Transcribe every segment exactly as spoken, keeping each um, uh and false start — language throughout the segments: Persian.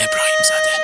ابراهیم زاده.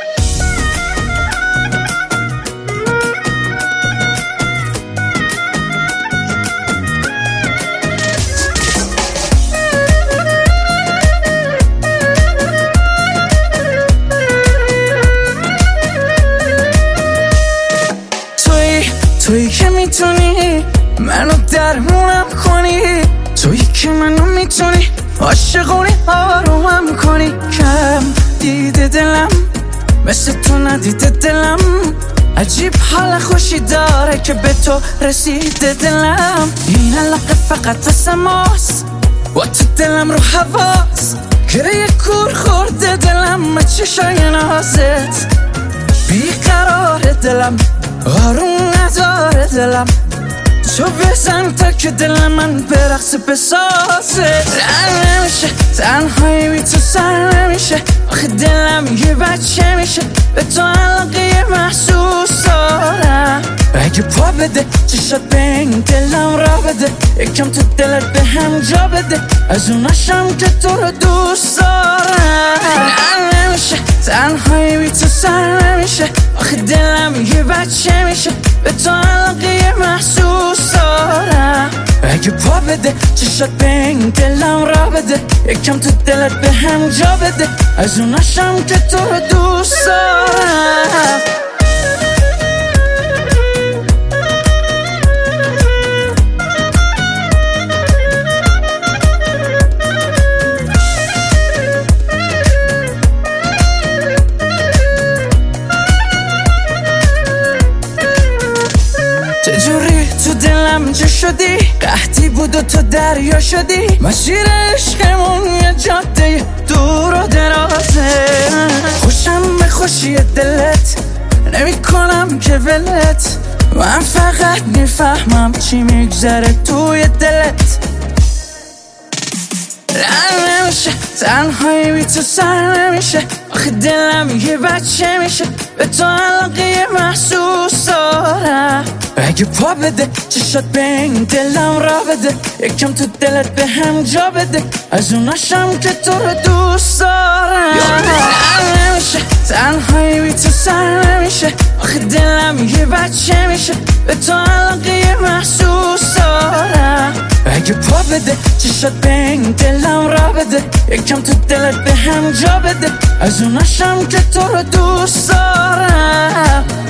توی توی که میتونی منو درمونم کنی، توی که منو میتونی عاشقونی آرومم کنی. کم دیده دلم مثل تو ندیده دلم، عجیب حال خوشی داره که به تو رسیده دلم. این علاقه فقط واسه ماست و تو دلم رو حواس، گره کور خورده دلم چشای نازت. بیقرار دلم آروم نداره دلم، تو بزن تا که دل من برقص بسازه. رن نمیشه تنهایی بی تو سر نمیشه، آخه دلم یه بچه میشه به تو علاقه محسوس دارم. اگه پا بده چشات به این دلم را بده، یکم تو دلت به هم جا بده، از اوناشم که تو رو دوست دارم. رن نمیشه تنهایی بی تو سر نمیشه، آخه دلم یه بچه میشه به تو علاقه محسوس دارم. اگه پا بده چشات به این دلم را بده، یکم تو دلت به هم جا بده، از اوناشم که تو رو دوست دارم. چجوری تو دلم جا شدی، قحطی بود و تو دریا شدی، مسیر عشقمون یه جاده دور و درازه. خوشم به خوشی دلت نمی کنم که ولت، من فقط میفهمم چی میگذره توی دلت. رن نمیشه تنهایی بی تو سر نمیشه، آخه دلم یه بچه میشه به تو علاقه محسوس دارم. اگه پا بده چشات به این دلم را بده، یکم تو دلت به هم جا بده، از اوناشم که تو رو دوست دارم. رن نمیشه تنهایی بی تو سر نمیشه، آخه دلم یه بچه میشه به تو علاقه محسوس دارم. اگه پا بده چشات به این دلم را بده، یکم تو دلت به هم جا بده، از اوناشم که تو رو دوست دارم.